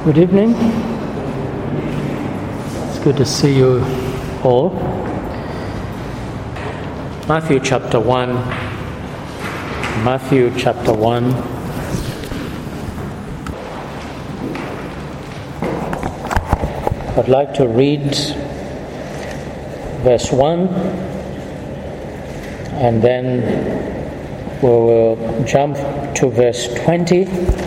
Good evening. It's good to see you all. Matthew chapter 1. Matthew chapter 1. I'd like to read verse 1 and then we will jump to verse 20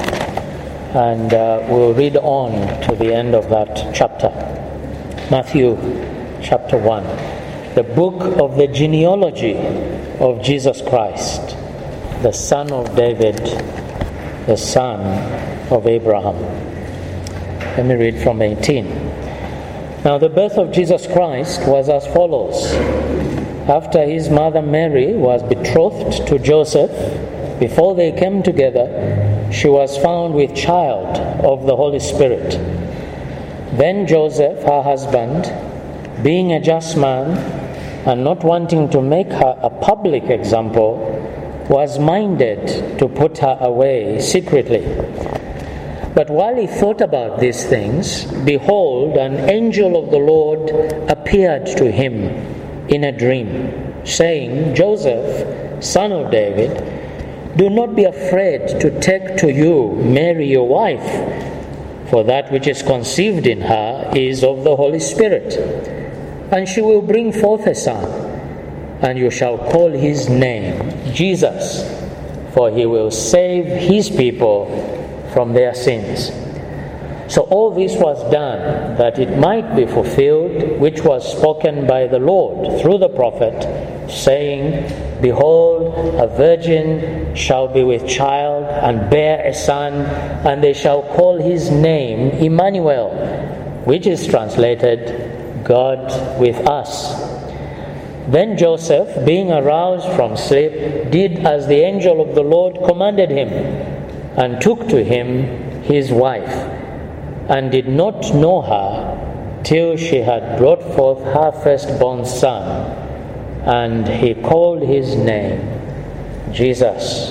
and we'll read on to the end of that chapter. Matthew chapter 1. The book of the genealogy of Jesus Christ, the son of David, the son of Abraham. Let me read from 18. Now the birth of Jesus Christ was as follows. After his mother Mary was betrothed to Joseph, before they came together, she was found with child of the Holy Spirit. Then Joseph, her husband, being a just man, and not wanting to make her a public example, was minded to put her away secretly. But while he thought about these things, behold, an angel of the Lord appeared to him in a dream, saying, Joseph, son of David, do not be afraid to take to you Mary your wife, for that which is conceived in her is of the Holy Spirit. And she will bring forth a son, and you shall call his name Jesus, for he will save his people from their sins. So all this was done that it might be fulfilled, which was spoken by the Lord through the prophet, saying, Behold, a virgin shall be with child and bear a son, and they shall call his name Emmanuel, which is translated, God with us. Then Joseph, being aroused from sleep, did as the angel of the Lord commanded him, and took to him his wife, and did not know her till she had brought forth her firstborn son, and he called his name Jesus.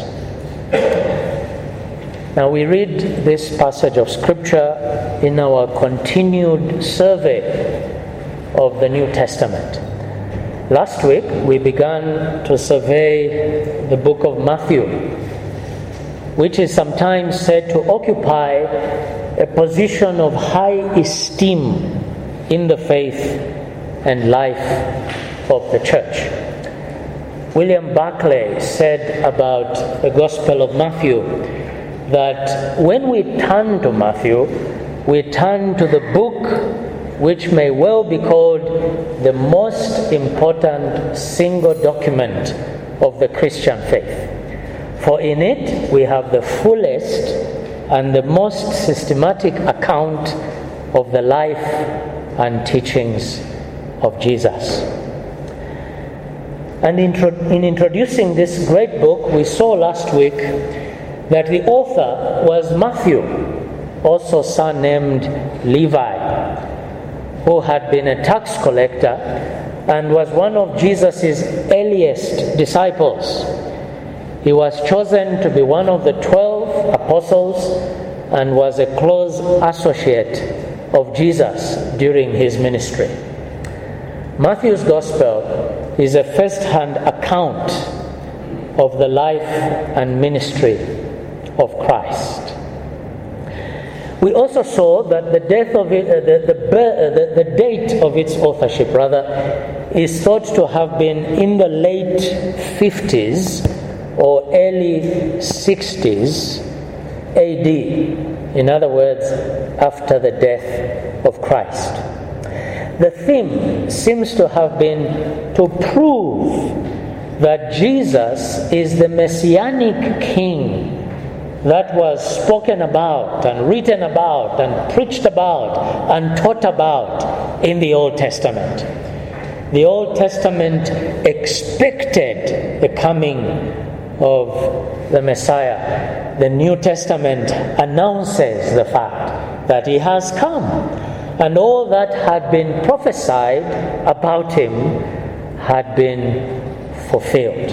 Now we read this passage of Scripture in our continued survey of the New Testament. Last week we began to survey the book of Matthew, which is sometimes said to occupy a position of high esteem in the faith and life of the church. William Barclay said about the Gospel of Matthew that when we turn to Matthew, we turn to the book which may well be called the most important single document of the Christian faith. For in it we have the fullest and the most systematic account of the life and teachings of Jesus. And in introducing this great book, we saw last week that the author was Matthew, also surnamed Levi, who had been a tax collector and was one of Jesus' earliest disciples. He was chosen to be one of the 12 apostles and was a close associate of Jesus during his ministry. Matthew's Gospel is a first-hand account of the life and ministry of Christ. We also saw that the date of its authorship, is thought to have been in the late 50s or early 60s AD. In other words, after the death of Christ. The theme seems to have been to prove that Jesus is the Messianic King that was spoken about and written about and preached about and taught about in the Old Testament. The Old Testament expected the coming of the Messiah. The New Testament announces the fact that he has come, and all that had been prophesied about him had been fulfilled.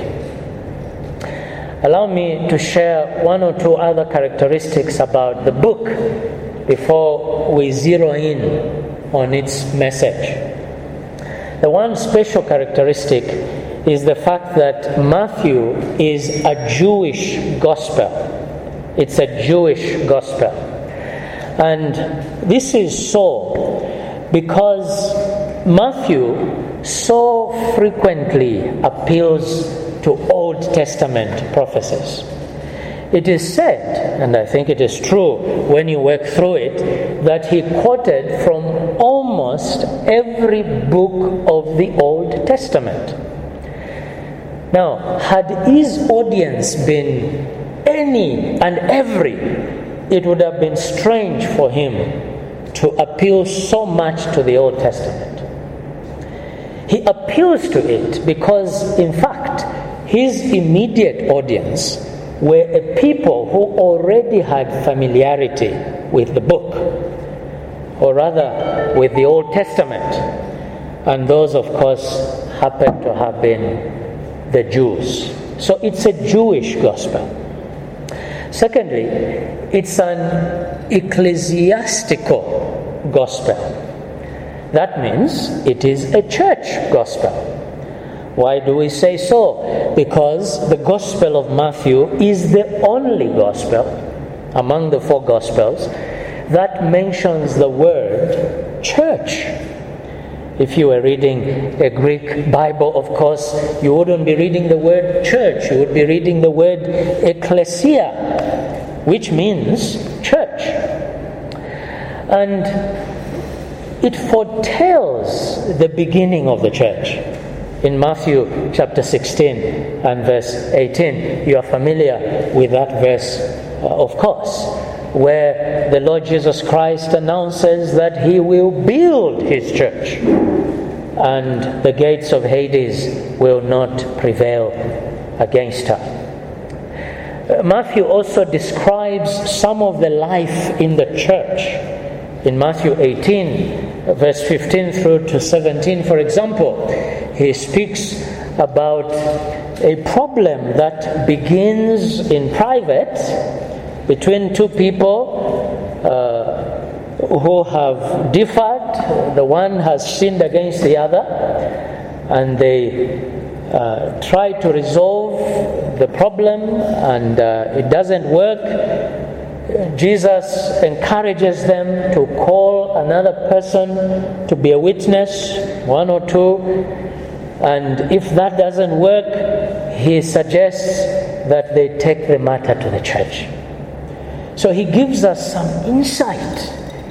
Allow me to share one or two other characteristics about the book before we zero in on its message. The one special characteristic is the fact that Matthew is a Jewish gospel. It's a Jewish gospel. And this is so because Matthew so frequently appeals to Old Testament prophecies. It is said, and I think it is true when you work through it, that he quoted from almost every book of the Old Testament. Now, had his audience been any and every, it would have been strange for him to appeal so much to the Old Testament. He appeals to it because, in fact, his immediate audience were a people who already had familiarity with the book, or rather with the Old Testament. And those, of course, happen to have been the Jews. So it's a Jewish gospel. Secondly, it's an ecclesiastical gospel. That means it is a church gospel. Why do we say so? Because the Gospel of Matthew is the only gospel among the four gospels that mentions the word church. If you were reading a Greek Bible, of course, you wouldn't be reading the word church. You would be reading the word ecclesia, which means church. And it foretells the beginning of the church. In Matthew chapter 16 and verse 18, you are familiar with that verse, of course, where the Lord Jesus Christ announces that he will build his church and the gates of Hades will not prevail against her. Matthew also describes some of the life in the church. In Matthew 18, verse 15 through to 17, for example, he speaks about a problem that begins in private between two people who have differed. The one has sinned against the other, and they try to resolve the problem, and it doesn't work. Jesus encourages them to call another person to be a witness, one or two, and if that doesn't work, he suggests that they take the matter to the church. So he gives us some insight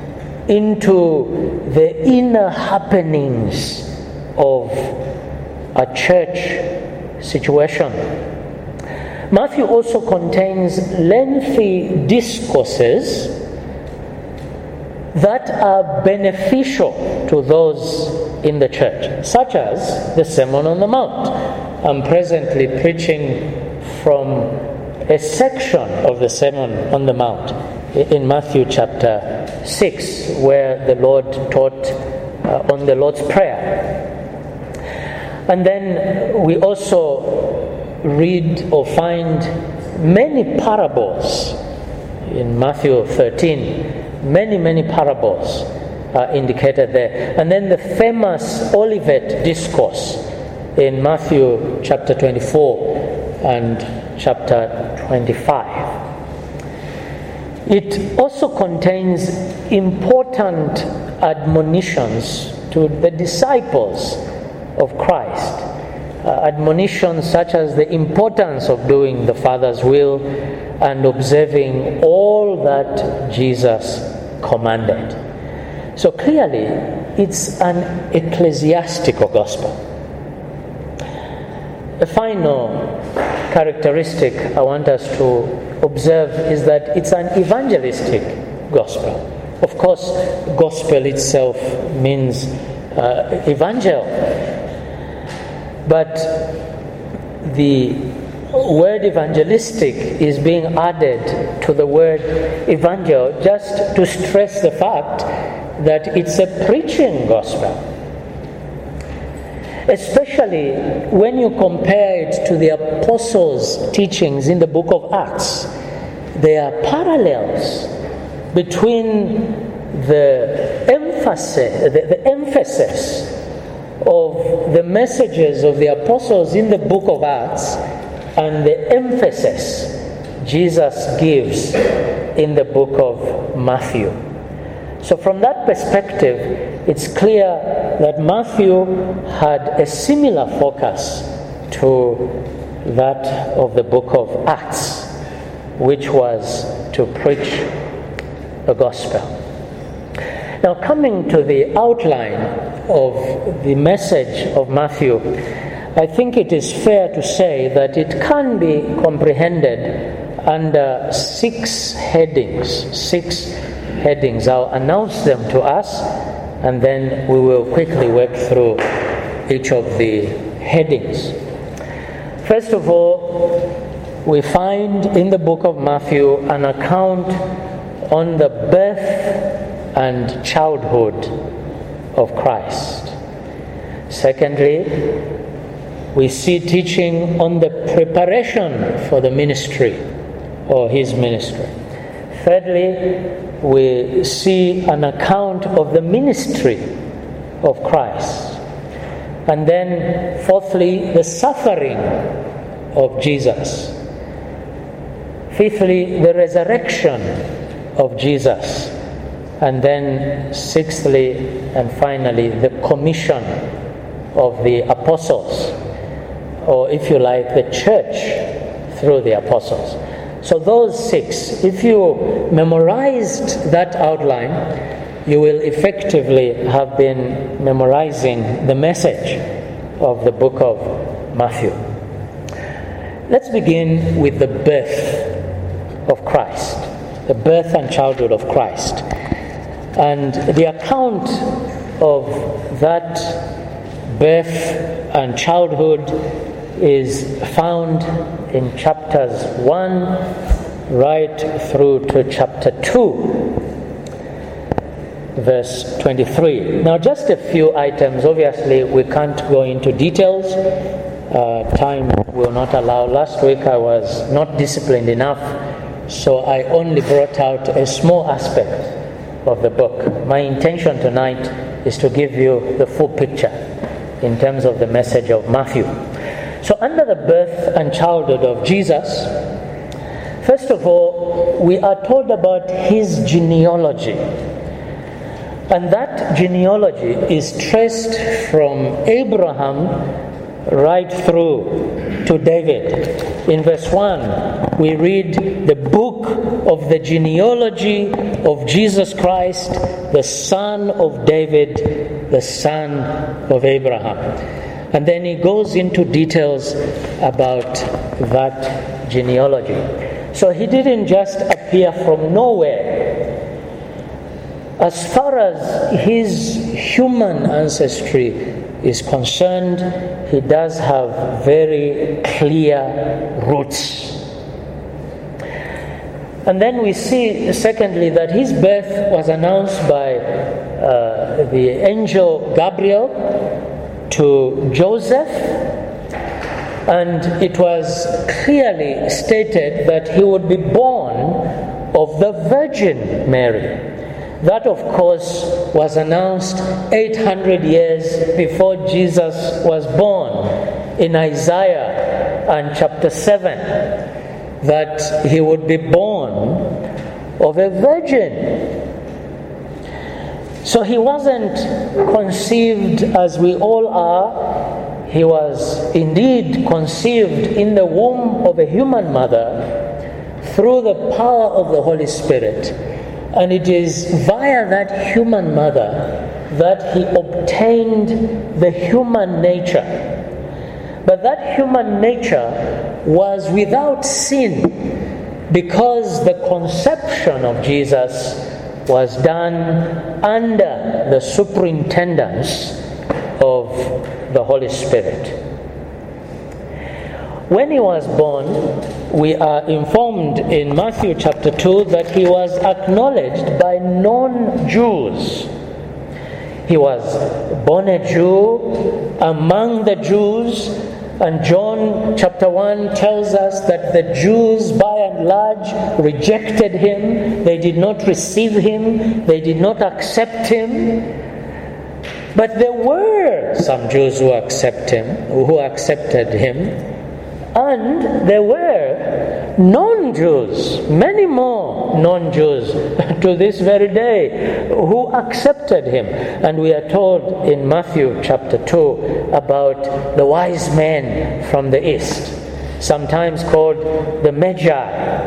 into the inner happenings of a church situation. Matthew also contains lengthy discourses that are beneficial to those in the church, such as the Sermon on the Mount. I'm presently preaching from a section of the Sermon on the Mount in Matthew chapter 6, where the Lord taught on the Lord's Prayer. And then we also read or find many parables in Matthew 13. Many parables are indicated there. And then the famous Olivet Discourse in Matthew chapter 24 and chapter 25. It also contains important admonitions to the disciples of Christ. Admonitions such as the importance of doing the Father's will and observing all that Jesus commanded. So clearly, it's an ecclesiastical gospel. A final characteristic I want us to observe is that it's an evangelistic gospel. Of course, gospel itself means evangel. But the word evangelistic is being added to the word evangel just to stress the fact that it's a preaching gospel. Especially when you compare it to the apostles' teachings in the book of Acts. There are parallels between the emphasis of the messages of the apostles in the book of Acts and the emphasis Jesus gives in the book of Matthew. So from that perspective, it's clear that Matthew had a similar focus to that of the book of Acts, which was to preach the gospel. Now, coming to the outline of the message of Matthew, I think it is fair to say that it can be comprehended under 6 headings. I'll announce them to us, and then we will quickly work through each of the headings. First of all, we find in the book of Matthew an account on the birth and childhood of Christ. Secondly, we see teaching on the preparation for the ministry or his ministry. Thirdly, we see an account of the ministry of Christ. And then, fourthly, the suffering of Jesus. Fifthly, the resurrection of Jesus. And then, sixthly and finally, the commission of the apostles, or if you like, the church through the apostles. So those 6, if you memorized that outline, you will effectively have been memorizing the message of the book of Matthew. Let's begin with the birth of Christ, the birth and childhood of Christ. And the account of that birth and childhood is found in chapters 1 right through to chapter 2, verse 23. Now, just a few items. Obviously, we can't go into details. Time will not allow. Last week I was not disciplined enough, so I only brought out a small aspect of the book. My intention tonight is to give you the full picture in terms of the message of Matthew. So under the birth and childhood of Jesus, first of all, we are told about his genealogy. And that genealogy is traced from Abraham right through to David. In verse 1, we read the book of the genealogy of Jesus Christ, the son of David, the son of Abraham. And then he goes into details about that genealogy. So he didn't just appear from nowhere. As far as his human ancestry is concerned, he does have very clear roots. And then we see, secondly, that his birth was announced by the angel Gabriel to Joseph, and it was clearly stated that he would be born of the Virgin Mary. That, of course, was announced 800 years before Jesus was born in Isaiah and chapter 7, that he would be born of a virgin. So he wasn't conceived as we all are. He was indeed conceived in the womb of a human mother through the power of the Holy Spirit. And it is via that human mother that he obtained the human nature. But that human nature was without sin because the conception of Jesus was done under the superintendence of the Holy Spirit. When he was born, we are informed in Matthew chapter 2 that he was acknowledged by non-Jews. He was born a Jew among the Jews, And John chapter 1 tells us that the Jews by and large rejected him. They did not receive him. They did not accept him. But there were some Jews who accepted him. And there were non-Jews, many more non-Jews to this very day who accepted him. And we are told in Matthew chapter 2 about the wise men from the east, sometimes called the Magi.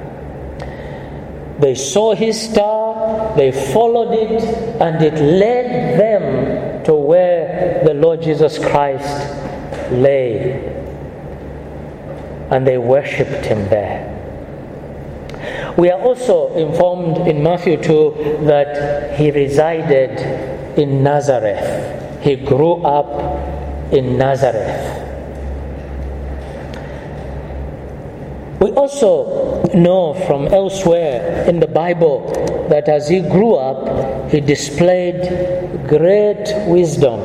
They saw his star, they followed it, and it led them to where the Lord Jesus Christ lay. And they worshipped him there. We are also informed in Matthew 2 that he resided in Nazareth. He grew up in Nazareth. We also know from elsewhere in the Bible that as he grew up, he displayed great wisdom.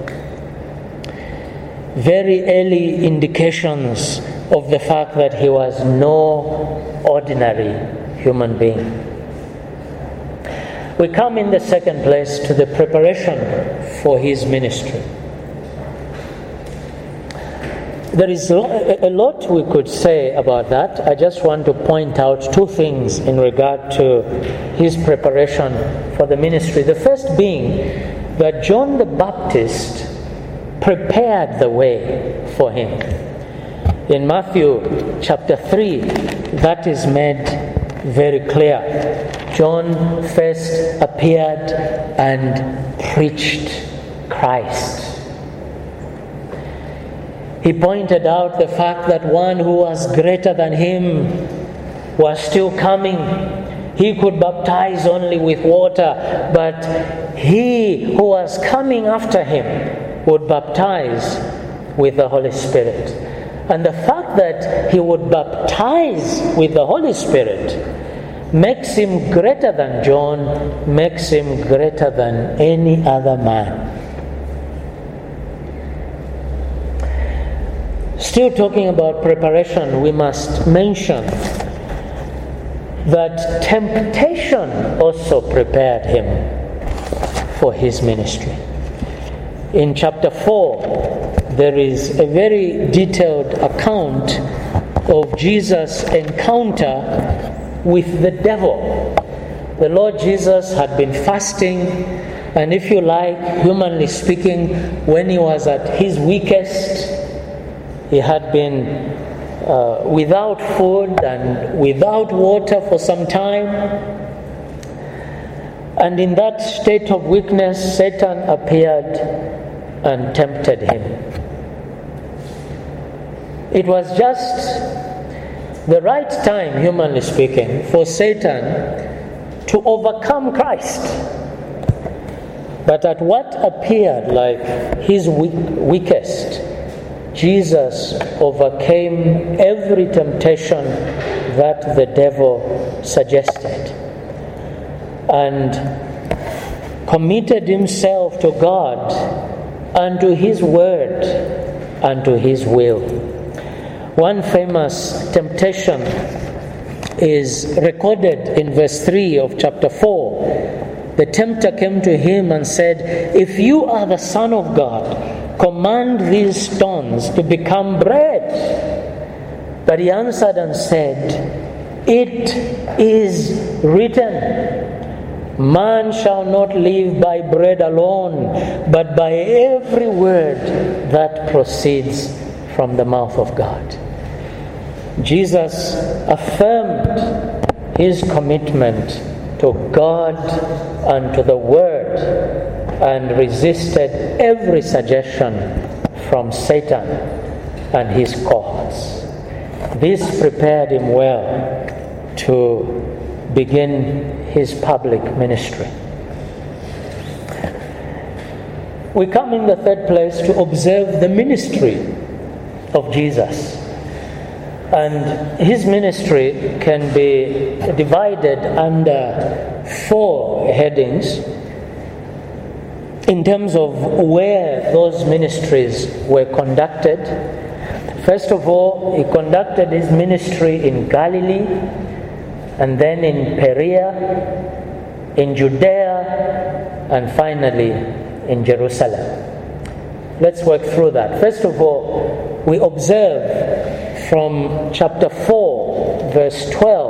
Very early indications of the fact that he was no ordinary human being. We come in the second place to the preparation for his ministry. There is a lot we could say about that. I just want to point out two things in regard to his preparation for the ministry. The first being that John the Baptist prepared the way for him. In Matthew chapter 3, that is made very clear. John first appeared and preached Christ. He pointed out the fact that one who was greater than him was still coming. He could baptize only with water, but he who was coming after him would baptize with the Holy Spirit. And the fact that he would baptize with the Holy Spirit makes him greater than John, makes him greater than any other man. Still talking about preparation, we must mention that temptation also prepared him for his ministry. In chapter 4, there is a very detailed account of Jesus' encounter with the devil. The Lord Jesus had been fasting, and if you like, humanly speaking, when he was at his weakest, he had been without food and without water for some time. And in that state of weakness, Satan appeared and tempted him. It was just the right time, humanly speaking, for Satan to overcome Christ. But at what appeared like his weakest, Jesus overcame every temptation that the devil suggested and committed himself to God and to his word and to his will. One famous temptation is recorded in verse 3 of chapter 4. The tempter came to him and said, "If you are the Son of God, command these stones to become bread." But he answered and said, "It is written, man shall not live by bread alone, but by every word that proceeds from the mouth of God." Jesus affirmed his commitment to God and to the Word and resisted every suggestion from Satan and his cohorts. This prepared him well to begin his public ministry. We come in the third place to observe the ministry of Jesus. And his ministry can be divided under 4 headings in terms of where those ministries were conducted First of all, he conducted his ministry in Galilee, and then in Perea, in Judea, and finally in Jerusalem. Let's work through that. First of all, we observe from chapter 4, verse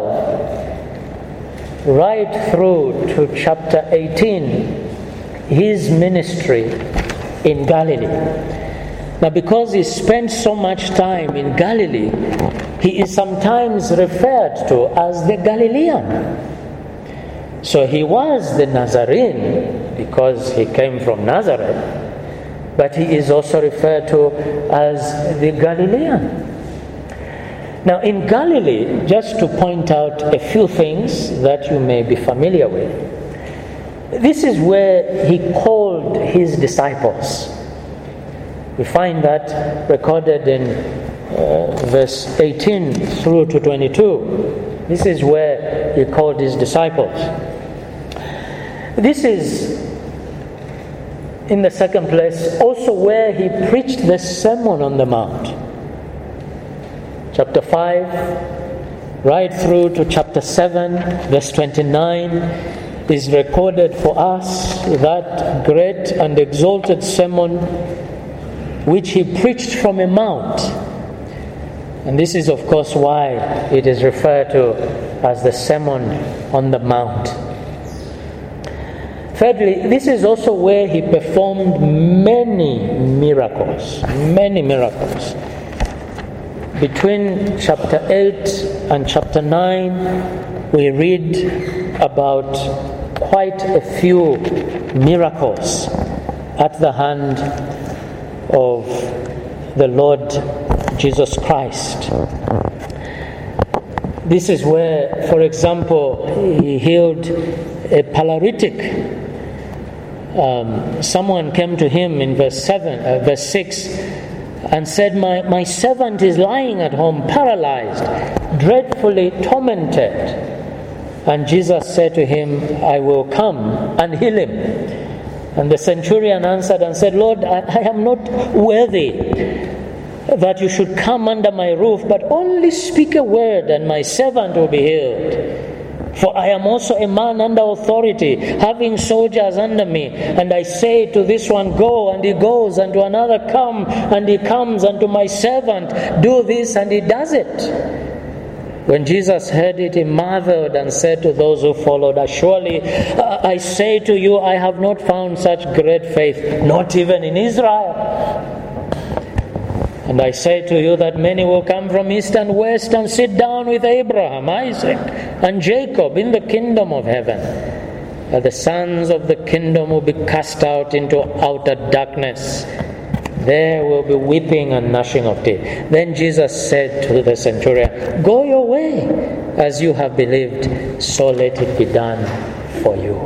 12, right through to chapter 18, his ministry in Galilee. Now, because he spent so much time in Galilee, he is sometimes referred to as the Galilean. So he was the Nazarene because he came from Nazareth, but he is also referred to as the Galilean. Now, in Galilee, just to point out a few things that you may be familiar with, this is where he called his disciples. We find that recorded in verse 18 through to 22. This is where he called his disciples. This is, in the second place, also where he preached the Sermon on the Mount. Chapter 5, right through to chapter 7, verse 29, is recorded for us that great and exalted sermon which he preached from a mount. And this is, of course, why it is referred to as the Sermon on the Mount. Thirdly, this is also where he performed many miracles. Between chapter 8 and chapter 9, we read about quite a few miracles at the hand of the Lord Jesus Christ. This is where, for example, he healed a paralytic. Someone came to him in verse 6 and said, my servant is lying at home paralyzed, dreadfully tormented. And Jesus said to him, I will come and heal him. And the centurion answered and said, Lord, I am not worthy that you should come under my roof, but only speak a word and my servant will be healed. For I am also a man under authority, having soldiers under me. And I say to this one, go, and he goes, and to another, come, and he comes, and to my servant, do this, and he does it. When Jesus heard it, he marveled and said to those who followed, surely I say to you, I have not found such great faith, not even in Israel. And I say to you that many will come from east and west and sit down with Abraham, Isaac, and Jacob in the kingdom of heaven. But the sons of the kingdom will be cast out into outer darkness. There will be weeping and gnashing of teeth. Then Jesus said to the centurion, go your way, as you have believed, so let it be done for you.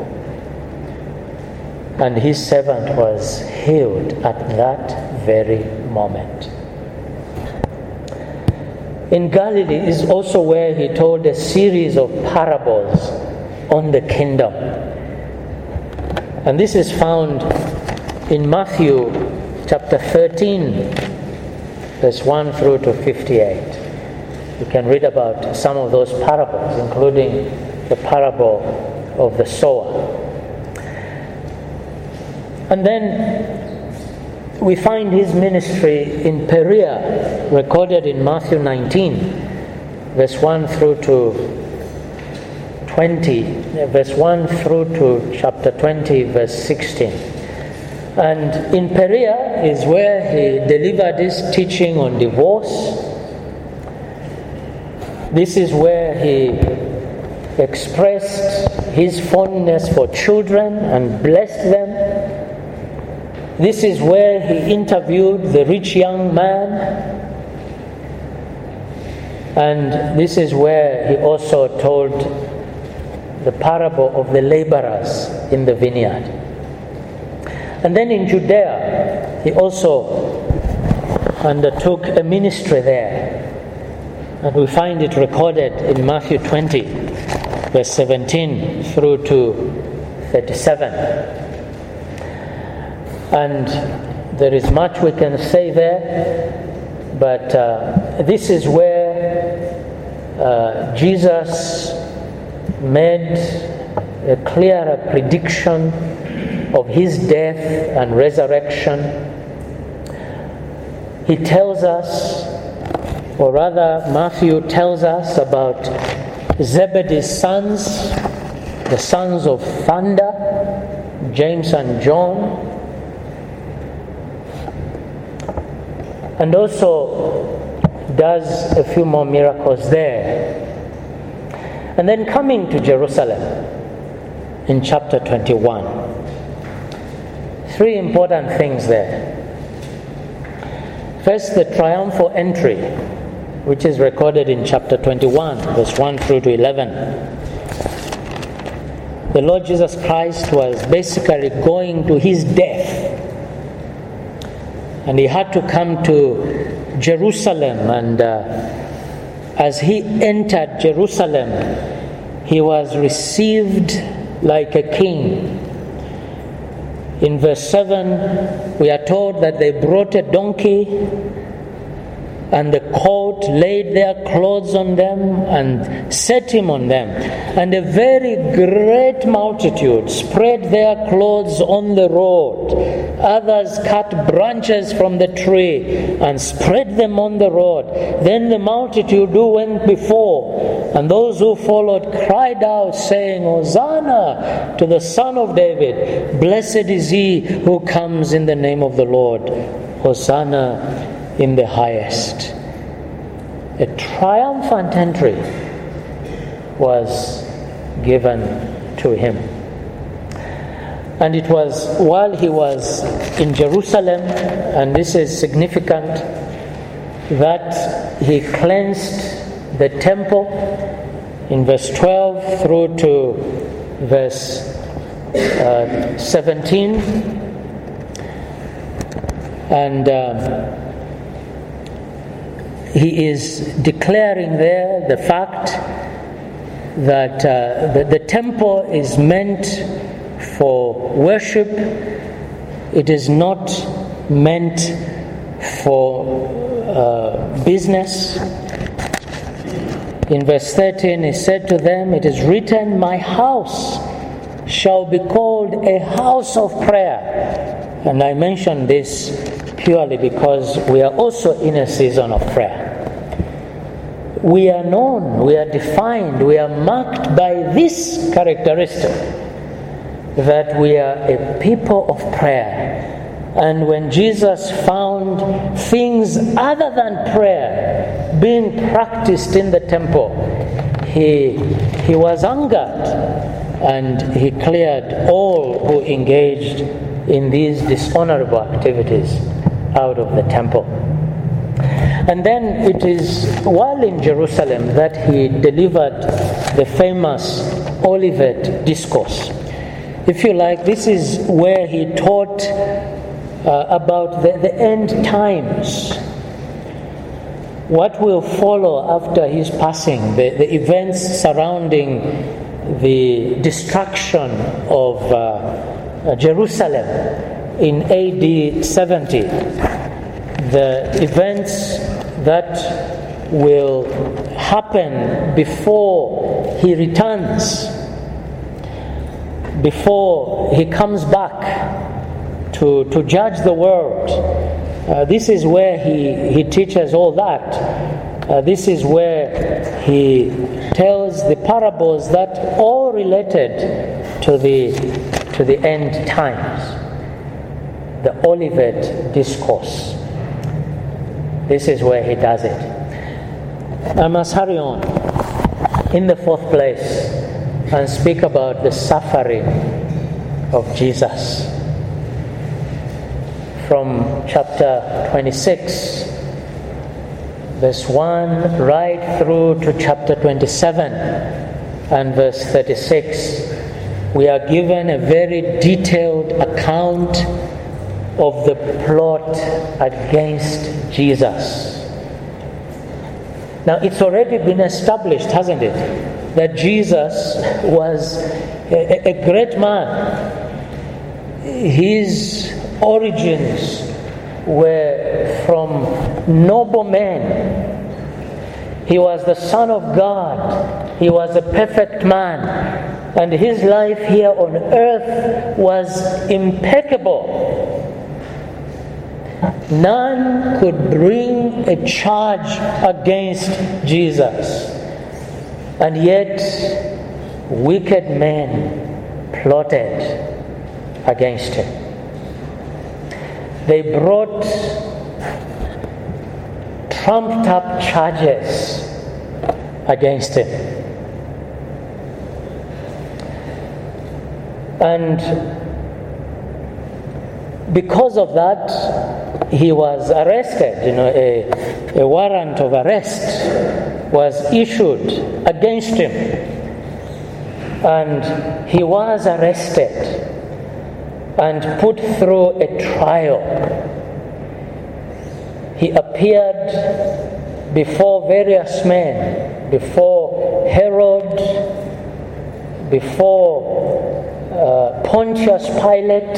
And his servant was healed at that very moment. In Galilee is also where he told a series of parables on the kingdom. And this is found in Matthew chapter 13, verse 1 through to 58. You can read about some of those parables, including the parable of the sower. And then we find his ministry in Perea, recorded in Matthew 19, verse 1 through to 20, verse 1 through to chapter 20, verse 16. And in Perea is where he delivered his teaching on divorce. This is where he expressed his fondness for children and blessed them. This is where he interviewed the rich young man. And this is where he also told the parable of the laborers in the vineyard. And then in Judea, he also undertook a ministry there. And we find it recorded in Matthew 20, verse 17 through to 37. And there is much we can say there, But this is where Jesus made a clearer prediction of his death and resurrection. He tells us, or rather Matthew tells us about Zebedee's sons, the sons of thunder, James and John, and also does a few more miracles there. And then coming to Jerusalem in chapter 21. Three important things there. First, the triumphal entry, which is recorded in chapter 21, verse 1 through to 11. The Lord Jesus Christ was basically going to his death. And he had to come to Jerusalem, and as he entered Jerusalem, he was received like a king. In verse 7, we are told that they brought a donkey, and the colt, laid their clothes on them, and set him on them. And a very great multitude spread their clothes on the road. Others cut branches from the tree and spread them on the road. Then the multitude who went before and those who followed cried out, saying, Hosanna to the Son of David. Blessed is he who comes in the name of the Lord. Hosanna in the highest. A triumphant entry was given to him. And it was while he was in Jerusalem, and this is significant, that he cleansed the temple in verse 12 through to verse 17. And he is declaring there the fact that the temple is meant for worship. It is not meant for business. In verse 13, he said to them, it is written, my house shall be called a house of prayer. And I mention this purely because we are also in a season of prayer. We are known, we are defined, we are marked by this characteristic, that we are a people of prayer. And when Jesus found things other than prayer being practiced in the temple, he was angered, and he cleared all who engaged in these dishonorable activities out of the temple. And then it is while in Jerusalem that he delivered the famous Olivet Discourse. If you like, this is where he taught about the end times. What will follow after his passing, the events surrounding the destruction of Jerusalem in AD 70, the events that will happen before he returns, before he comes back to judge the world. This is where he teaches all that. This is where he tells the parables that all related to the end times. The Olivet Discourse. This is where he does it. I must hurry on. In the fourth place, and speak about the suffering of Jesus. From chapter 26, verse 1 right through to chapter 27 and verse 36, we are given a very detailed account of the plot against Jesus. Now, it's already been established, hasn't it, that Jesus was a great man. His origins were from noble men. He was the Son of God. He was a perfect man. And his life here on earth was impeccable. None could bring a charge against Jesus. And yet, wicked men plotted against him. They brought trumped up charges against him. And because of that, he was arrested. A warrant of arrest was issued against him. And he was arrested and put through a trial. He appeared before various men, before Herod, before Pontius Pilate,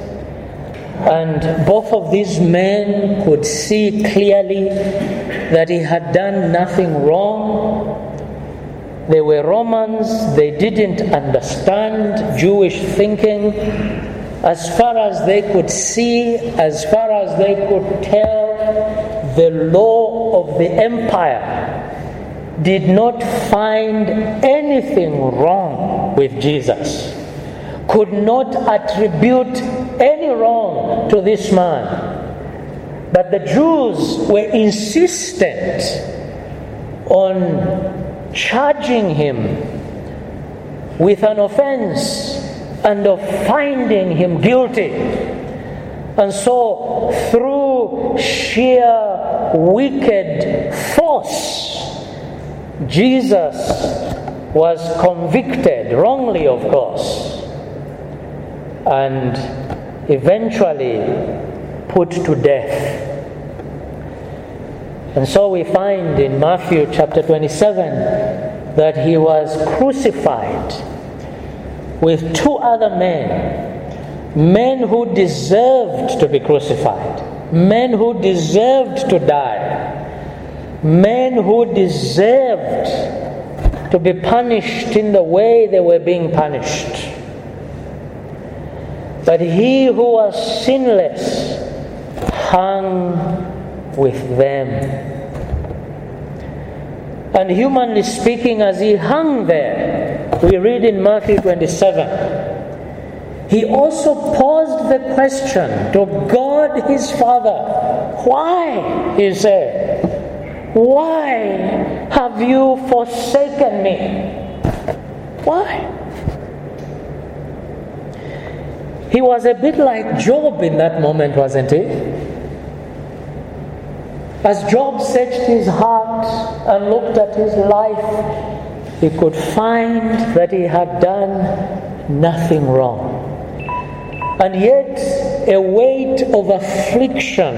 and both of these men could see clearly that he had done nothing wrong. They were Romans. They didn't understand Jewish thinking. As far as they could see, as far as they could tell, the law of the empire did not find anything wrong with Jesus, could not attribute any wrong to this man. But the Jews were insistent on charging him with an offense and of finding him guilty. And so, through sheer wicked force, Jesus was convicted, wrongly of course, and eventually put to death. And so we find in Matthew chapter 27 that he was crucified with two other men who deserved to be crucified, men who deserved to die, men who deserved to be punished in the way they were being punished. But he who was sinless hung with them. And humanly speaking, as he hung there, we read in Matthew 27, he also posed the question to God his Father. Why, he said, why have you forsaken me? Why? He was a bit like Job in that moment, wasn't he? As Job searched his heart and looked at his life, he could find that he had done nothing wrong. And yet, a weight of affliction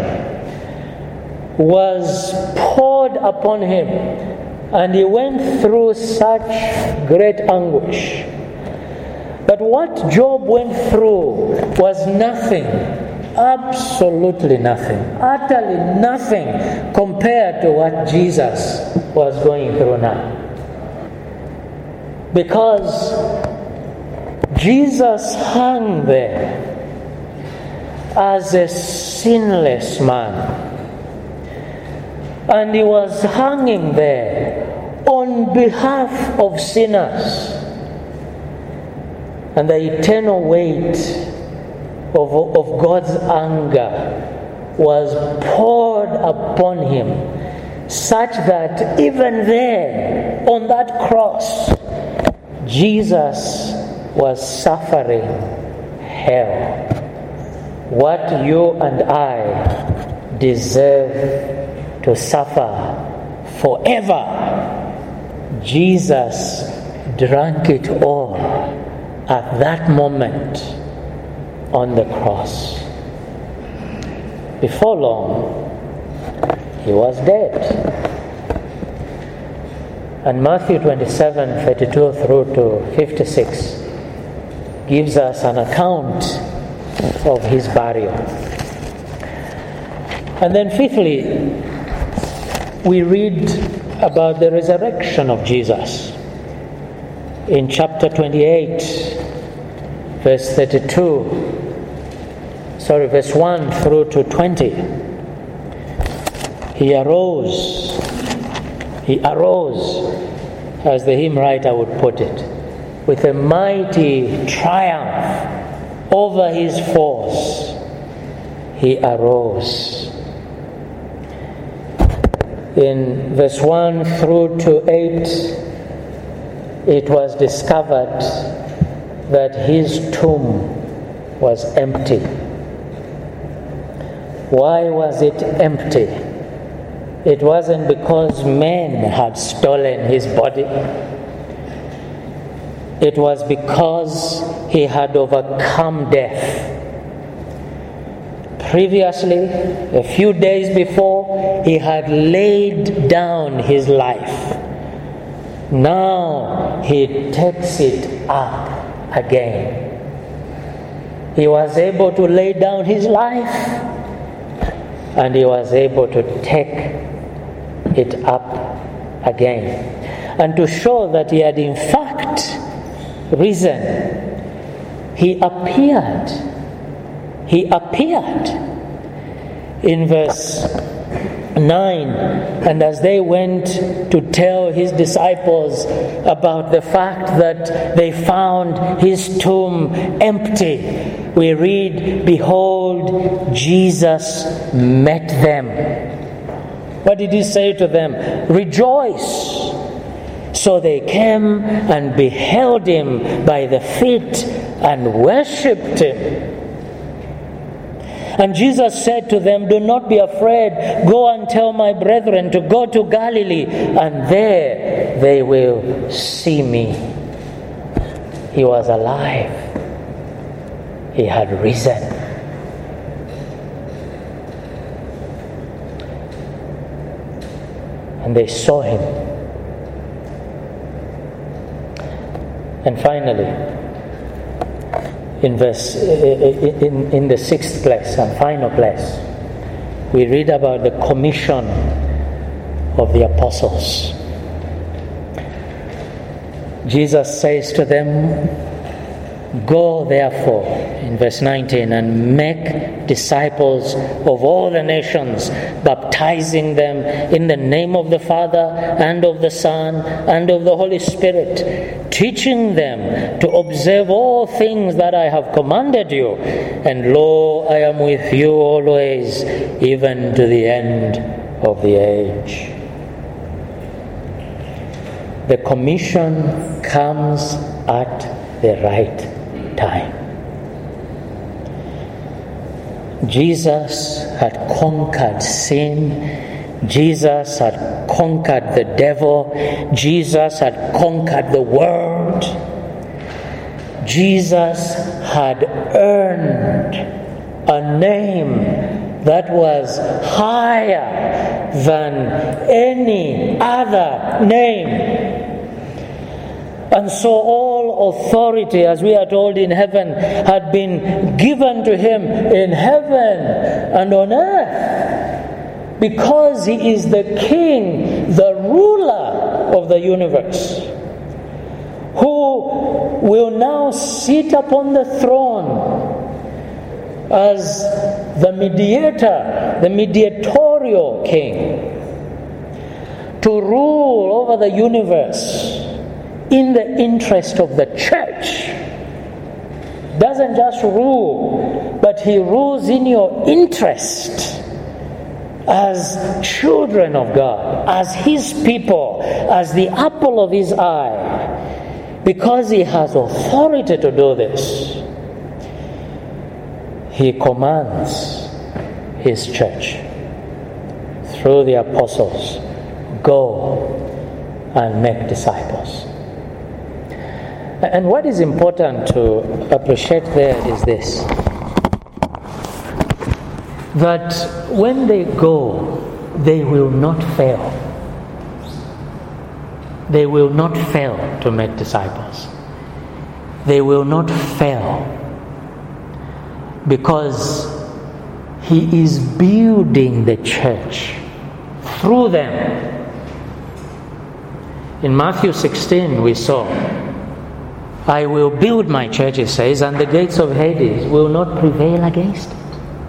was poured upon him, and he went through such great anguish. But what Job went through was nothing, absolutely nothing, utterly nothing compared to what Jesus was going through now. Because Jesus hung there as a sinless man. And he was hanging there on behalf of sinners. And the eternal weight of God's anger was poured upon him, such that even there, on that cross, Jesus was suffering hell. What you and I deserve to suffer forever, Jesus drank it all at that moment on the cross. Before long, he was dead. And Matthew 27:32 through to 56 gives us an account of his burial. And then fifthly, we read about the resurrection of Jesus in chapter 28, verse 1 through to 20. He arose, as the hymn writer would put it, with a mighty triumph over his foes. He arose. In verse 1 through to 8, it was discovered that his tomb was empty. Why was it empty? It wasn't because men had stolen his body. It was because he had overcome death. Previously, a few days before, he had laid down his life. Now he takes it up again. He was able to lay down his life, and he was able to take it up again. And to show that he had in fact risen, he appeared. He appeared in verse 9, and as they went to tell his disciples about the fact that they found his tomb empty, we read, "Behold, Jesus met them." What did he say to them? "Rejoice." So they came and beheld him by the feet and worshipped him. And Jesus said to them, "Do not be afraid. Go and tell my brethren to go to Galilee, and there they will see me." He was alive. He had risen. And they saw him. And finally, in the sixth place and final place, we read about the commission of the apostles. Jesus says to them, "Go therefore," in verse 19, "and make disciples of all the nations, baptizing them in the name of the Father and of the Son and of the Holy Spirit, teaching them to observe all things that I have commanded you. And lo, I am with you always, even to the end of the age." The commission comes at the right time. Jesus had conquered sin. Jesus had conquered the devil. Jesus had conquered the world. Jesus had earned a name that was higher than any other name. And so all authority, as we are told in heaven, had been given to him in heaven and on earth, because he is the king, the ruler of the universe, who will now sit upon the throne as the mediator, the mediatorial king, to rule over the universe in the interest of the church. Doesn't just rule, but he rules in your interest as children of God, as his people, as the apple of his eye, because he has authority to do this. He commands his church through the apostles, "Go and make disciples." And what is important to appreciate there is this: that when they go, they will not fail. They will not fail to make disciples. They will not fail, because He is building the church through them. In Matthew 16 we saw, I will build my church, it says, and the gates of Hades will not prevail against it.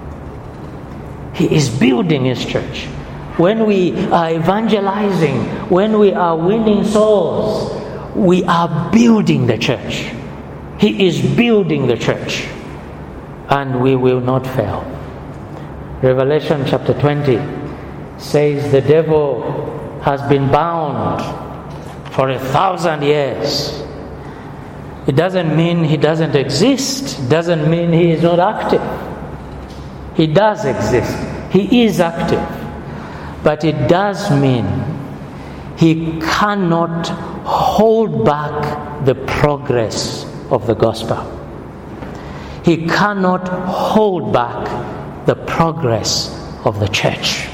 He is building his church. When we are evangelizing, when we are winning souls, we are building the church. He is building the church, and we will not fail. Revelation chapter 20 says the devil has been bound for 1,000 years. It doesn't mean he doesn't exist. It doesn't mean he is not active. He does exist. He is active. But it does mean he cannot hold back the progress of the gospel. He cannot hold back the progress of the church.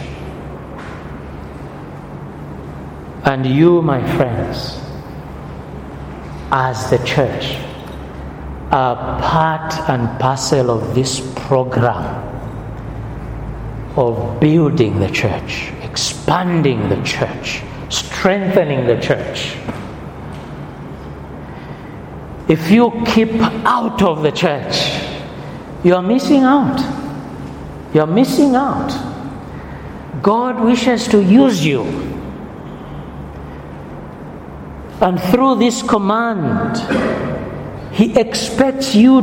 And you, my friends, as the church, are part and parcel of this program of building the church, expanding the church, strengthening the church. If you keep out of the church, you are missing out. You are missing out. God wishes to use you. And through this command, He expects you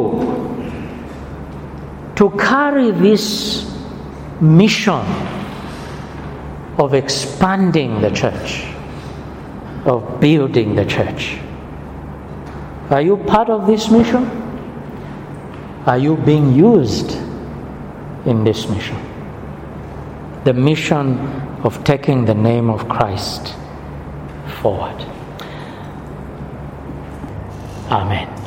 to carry this mission of expanding the church, of building the church. Are you part of this mission? Are you being used in this mission? The mission of taking the name of Christ forward. Amen.